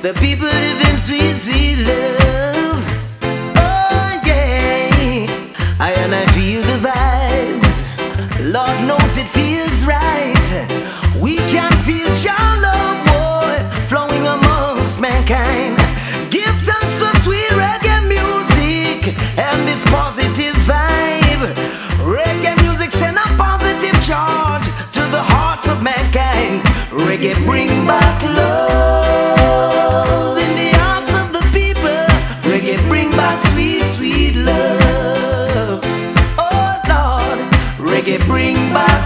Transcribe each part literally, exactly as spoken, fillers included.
The people live in sweet, sweet love. Oh yeah, I and I feel the vibes. Lord knows it feels right. We can feel your love, boy, flowing amongst mankind. Give thanks for sweet reggae music and this positive vibe. Reggae music send a positive charge to the hearts of mankind. Reggae bring back love in the hearts of the people. Reggae bring back sweet, sweet love. Oh Lord, reggae bring back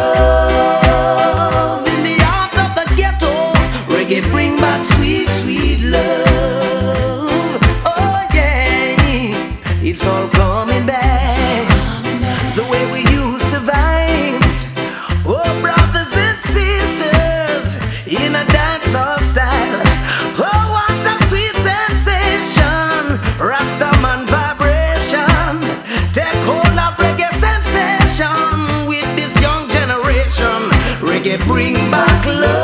love in the heart of the ghetto. Reggae bring back sweet, sweet love. Oh yeah, it's all coming back the way we used to vibes. Oh brothers and sisters, in a dancehall style. Oh what a sweet sensation, Rastaman vibration. Take hold of reggae sensation with this young generation. Reggae bring back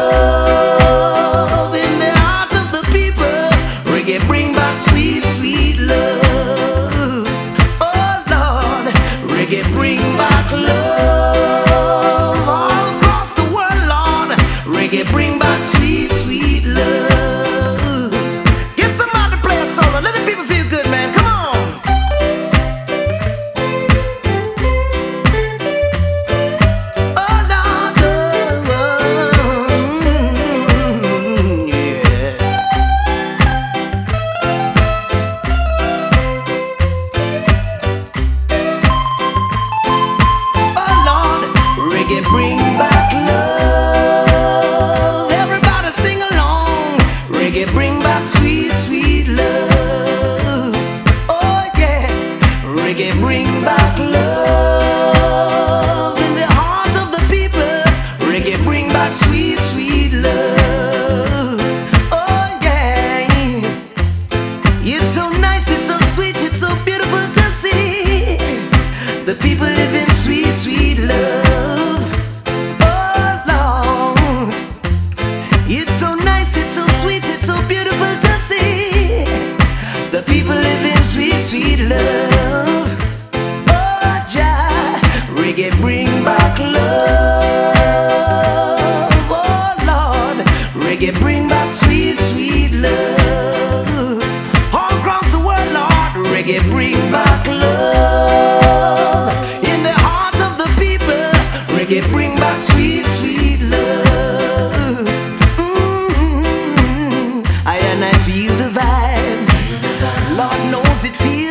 love in the heart of the people. Reggae bring back sweet, sweet love. Oh Lord, reggae bring back love all across the world, Lord. Reggae bring back sweet, sweet love. Get somebody to play a solo, let the people feel good, man. Come on. Oh Lord, oh, yeah. Oh Lord, reggae bring back love. Everybody sing along. Reggae bring back sweet, sweet love. Oh yeah, reggae bring back love in the heart of the people. Reggae bring back sweet, sweet love. Oh yeah, it's so nice, it's so sweet, it's so beautiful to see. The people live in sweet, sweet love. Oh Lord, it's so nice, it's so sweet, it's so beautiful to see. The people live in sweet, sweet love. Oh Jah, reggae bring back love. Oh Lord, reggae bring back sweet, sweet love. All across the world, Lord, reggae bring back love in the heart of the people. Reggae bring back sweet, sweet love. Mm-hmm. I and I feel the vibes. Lord knows it feels